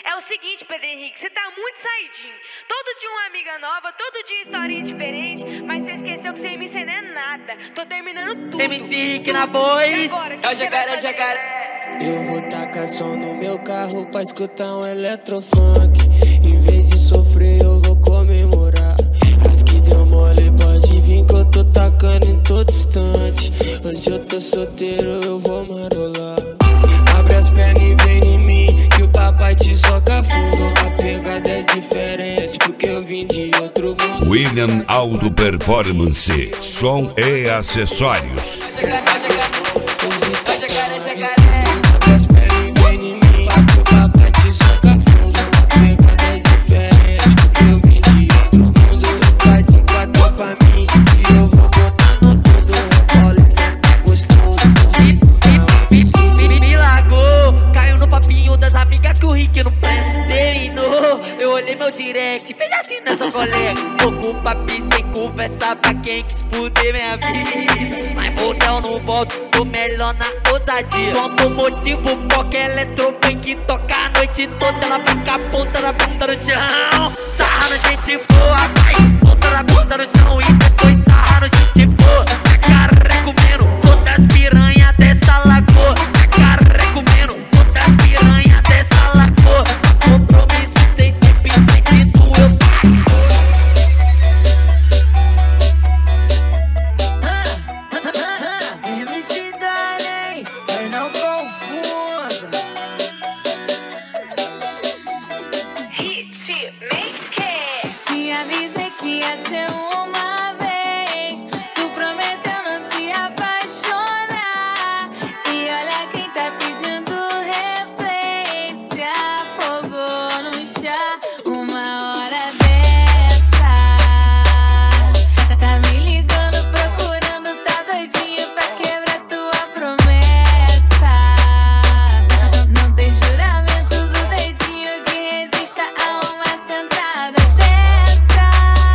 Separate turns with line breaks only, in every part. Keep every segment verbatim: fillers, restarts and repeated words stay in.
É o seguinte, Pedro Henrique, você tá muito saidinho. Todo dia uma amiga nova, todo dia historinha diferente, mas você esqueceu que sem mim você não é nada. Tô terminando tudo.
M C Rick na voz.
É o jacaré, é jacaré.
Eu vou tacar som no meu carro pra escutar um eletrofunk. Em vez de sofrer eu vou comemorar. As que deu mole pode vir que eu tô tacando em todo instante. Hoje eu tô solteiro, eu vou marolar. Abre as pernas e vem em mim, que o papai te soca fundo. A pegada é diferente, porque eu vim de outro mundo.
William Auto Performance, som e acessórios.
Abre as pernas e vem em mim, que o papai te soca fundo. A pegada é diferente, porque eu vim de outro mundo. Vai de quatro pra mim, e eu vou botar no tudo. Olha, isso é gostoso.
Me largou, caiu no papinho das amigas que o Rick não terminou. Eu olhei meu direct, veja assim nessa colega. Tô com o papi sem conversa pra quem quis fuder minha vida. Mas motel não volto, tô melhor na ousadia. Só por motivo, porque eletrofunk toca a noite toda. Ela fica a ponta da bunda no chão, sarra no gente boa, vai, ponta da bunda no chão e depois sarra no gente boa. Jacaré comendo todas as piranhas dessa lagoa. Jacaré comendo todas as piranhas dessa lagoa. Compromisso tem tempo e tem que eu
M C Dani, mas não confunda.
Hitmaker.
Te avisei que ia ser uma vez. Tu prometeu não se apaixonar. E olha quem tá pedindo replay. Se afogou no chá uma hora dessa. Tá me ligando, procurando, tá doidinho pra quebrar tua promessa. Não, não tem juramento do dedinho que resista a uma sentada dessa.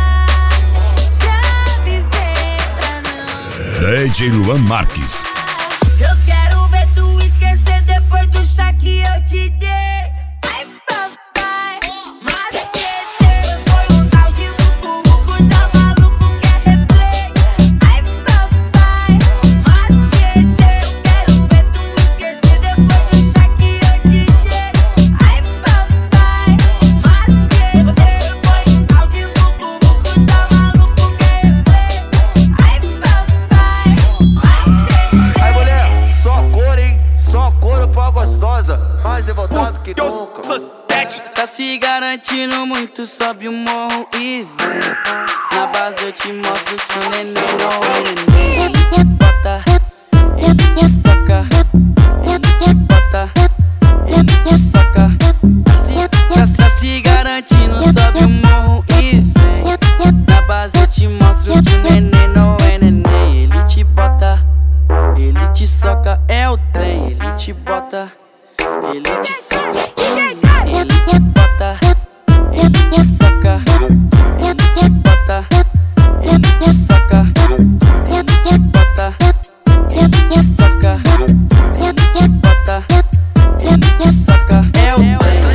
Já avisei pra não.
D J Luan Marques.
Eu quero ver tu esquecer depois do chá que eu te dei.
Ai, papai.
Macete, foi um tal de vucu-vucu, tá maluco, quer replay.
Ai, papai.
Macete, eu quero ver tu esquecer depois do chá que eu te dei.
Ai, papai.
Macete, foi um tal de vucu-vucu, tá maluco, quer replay.
Ai, papai. Macete.
Aí mulher, só cor, hein? Só couro pra gostosa, mais revoltado que nunca.
Tá se garantindo muito, sobe o morro e vem. Na base eu te mostro que o neném não é neném. Ele te bota, ele te soca. Ele te bota, ele te soca. Tá se, tá, tá se garantindo, sobe o morro e vem. Na base eu te mostro que o neném não é neném. Ele te bota, ele te soca. É o trem, ele te bota, ele te soca. Ele te bota, ele te soca. Ele te bota, ele te soca. Ele te bota, ele te soca. Ele te bota, ele te soca. É o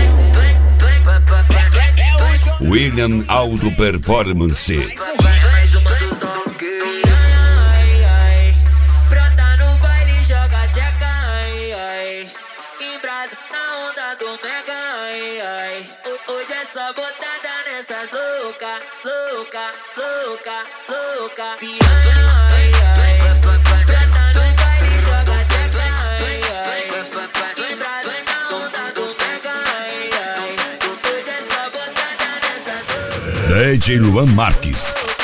William Auto Performance.
Brota no baile, joga tcheca, ai, ai. Em brasa, na onda do mega, ai, ai. Ho- Hoje é só botada nessas louca, louca, louca, louca. Piranha, ai, ai. Brota no baile, joga tcheca, ai, ai. Em brasa, na onda do mega, ai, ai. Hoje é só botada nessas louca.
D J Luan Marques.